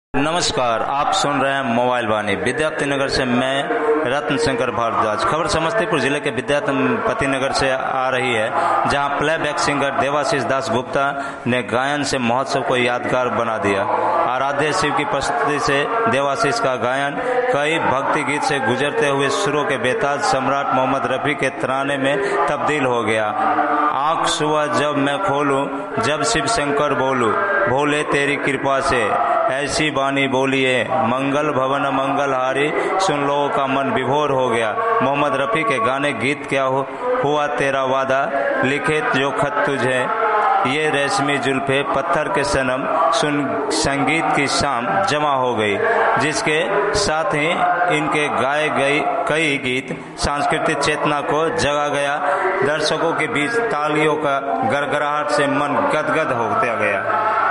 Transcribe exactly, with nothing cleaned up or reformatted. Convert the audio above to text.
नमस्कार, आप सुन रहे हैं मोबाइल वाणी। विद्यापति नगर से मैं रत्न शंकर भारद्वाज। खबर समस्तीपुर जिले के विद्यापति नगर से आ रही है, जहां प्लेबैक सिंगर देवाशीष दास गुप्ता ने गायन से महोत्सव को यादगार बना दिया। आराध्य शिव की प्रस्तुति से देवाशीष का गायन कई भक्ति गीत से गुजरते हुए सुरों के बेताज सम्राट मोहम्मद रफी के तराने में तब्दील हो गया। आंख सुबह जब मैं खोलूं, जब शिव शंकर बोलूं, भोले तेरी कृपा से ऐसी बानी बोलिए, मंगल भवन मंगलहारी, सुन लोगों का मन विभोर हो गया। मोहम्मद रफी के गाने गीत क्या हो, हुआ तेरा वादा, लिखे जो खत तुझे, ये रेशमी जुल्फे पत्थर के सनम, सुन संगीत की शाम जमा हो गई, जिसके साथ ही इनके गाए गए कई गीत सांस्कृतिक चेतना को जगा गया। दर्शकों के बीच तालियों का गड़गड़ाहट से मन गदगद होता गया।